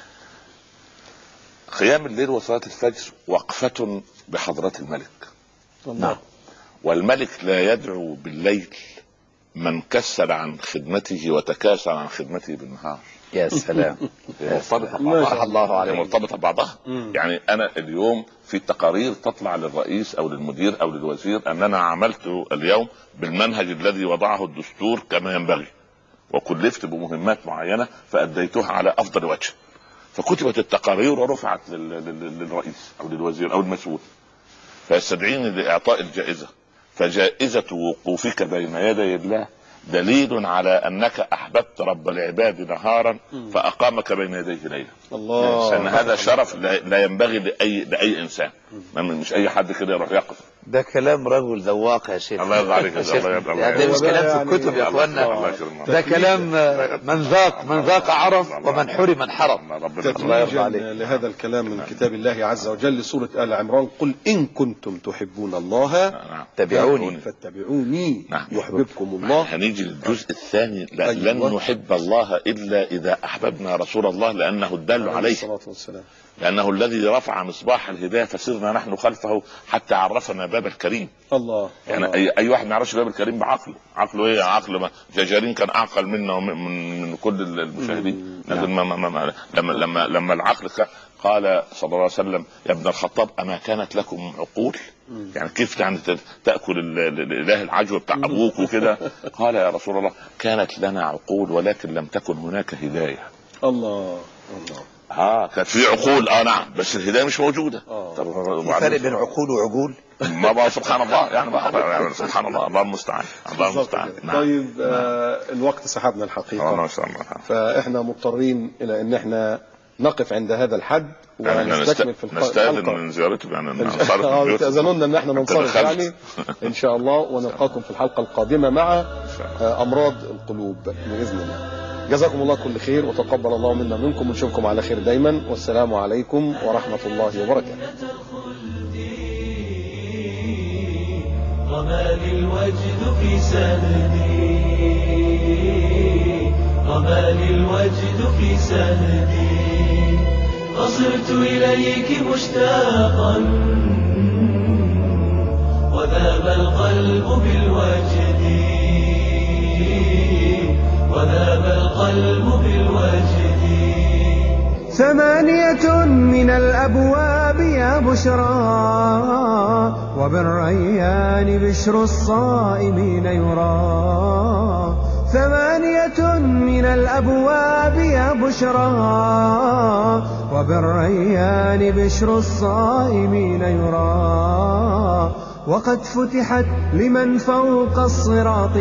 قيام الليل وصلاة الفجر وقفة بحضرة الملك. نعم. والملك لا يدعو بالليل من كسل عن خدمته وتكاسل عن خدمته بالنهار. يا سلام. مرتبطة بعضها. الله عليك. مرتبطة بعضها. يعني أنا اليوم في تقارير تطلع للرئيس أو للمدير أو للوزير أن أنا عملت اليوم بالمنهج الذي وضعه الدستور كما ينبغي، وكلفت بمهمات معينة فأديتها على أفضل وجه، فكتبت التقارير ورفعت للرئيس أو للوزير أو المسؤول، فيستدعيني لإعطاء الجائزة. فجائزة وقوفك بين يدي الله دليل على أنك أحببت رب العباد نهارا فأقامك بين يديه ليلا. الله. لأن هذا شرف لا ينبغي لأي إنسان، مش أي حد كده يروح يقف. ده كلام رجل ذواق يا شيخ. الله يرضى عليك. ده مش كلام في الكتب يا اخوانا، ده كلام من ذاق عرف ومن حرم انحرم. تتويجا لهذا الكلام من كتاب الله عز وجل سورة آل عمران قل إن كنتم تحبون الله فاتبعوني يحببكم الله. هنيجي للجزء الثاني. لن نحب الله إلا إذا أحببنا رسول الله لأنه الدال عليه، لأنه الذي رفع مصباح الهداية فسرنا نحن خلفه حتى عرفنا باب الكريم. الله. يعني أي واحد ما يعرفش باب الكريم بعقله. عقله إيه؟ عقله ما جاجارين كان أعقل منا ومن كل المشاهدين. لكن لما العقل قال صلى الله عليه وسلم يا ابن الخطاب أما كانت لكم عقول؟ يعني كيف يعني تأكل الإله العجوة بتاع أبوك وكده؟ قال يا رسول الله كانت لنا عقول ولكن لم تكن هناك هداية. الله. كانت في عقول نعم، بس الهداية مش موجودة. فرق بين عقول وعقول. ما بقى سبحان الله يعني سبحان الله. الله المستعان. الله المستعان. طيب الوقت سحبنا الحقيقة. ما شاء الله. فإحنا مضطرين إلى أن احنا نقف عند هذا الحد، يعني ونستكمل في نستأذن الحلقة من زيارتهم يعني ننصرف تأذنونا ان احنا ننصرف يعني ان شاء الله، ونلقاكم في الحلقة القادمة مع امراض القلوب بإذن الله. جزاكم الله كل خير، وتقبل الله منا منكم، ونشوفكم على خير دايما، والسلام عليكم ورحمة الله وبركاته. رماني الوجد في سهدي، رماني الوجد في سهدي، فصرت إليك مشتاقا وذاب القلب بالوجد، وذاب القلب بالوجد. 8 من الأبواب يا بشرى، وبالريان بشر الصائمين يرى. 8 من الأبواب يا بشرى، وبالريان بشر الصائمين يرى. وقد فتحت لمن فوق الصراط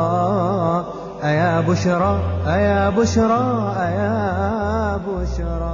مضى. أيا بشرى أيا بشرى أيا بشرى.